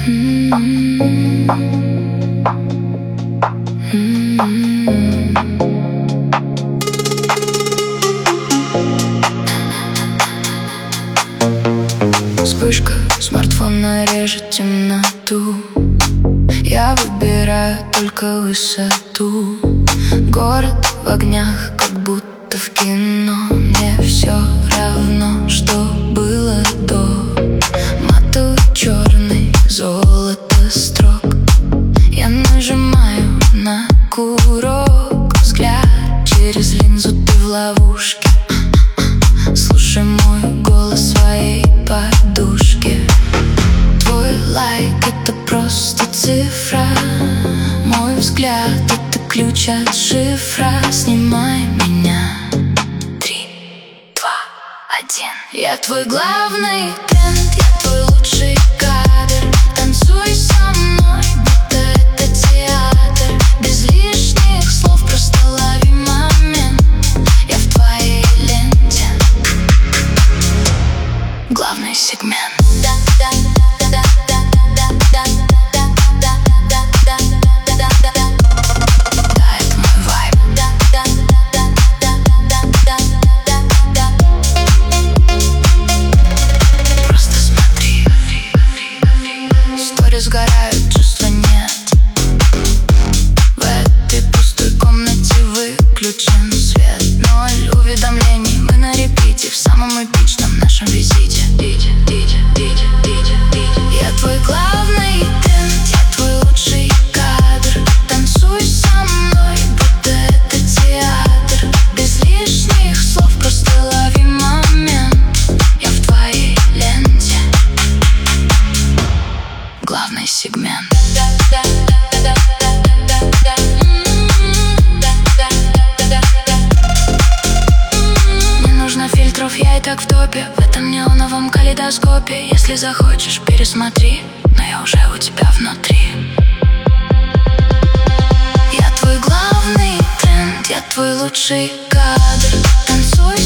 Вспышка смартфона режет темноту. Я выбираю только высоту. Город в огнях, как будто в кино. Мне все равно, что было до. Матовый черный, золото строк. Я нажимаю на курок. Взгляд через линзу, ты в ловушке. Слушай мой голос в своей подушке. Твой лайк — это просто цифра. Мой взгляд — это ключ от шифра. Снимай меня. 3, 2, 1. Я твой главный тренд, я твой лучший кадр. Танцуй со мной, будто это театр. Без лишних слов, просто лови момент. Я в твоей ленте. Главный сегмент. Сгорают, чувства нет. В этой пустой комнате выключен свет. 0 уведомлений, мы на репите. В самом эпичном нашем визите. Я твой главный тренд, я твой лучший кадр. Танцуй со мной, будто это театр. Без лишних слов, просто лови момент. Я в твоей ленте. Главный сегмент. Не нужно фильтров, я и так в топе. В этом неоновом калейдоскопе. Если захочешь, пересмотри. Но я уже у тебя внутри. Я твой главный тренд, я твой лучший кадр. Танцуй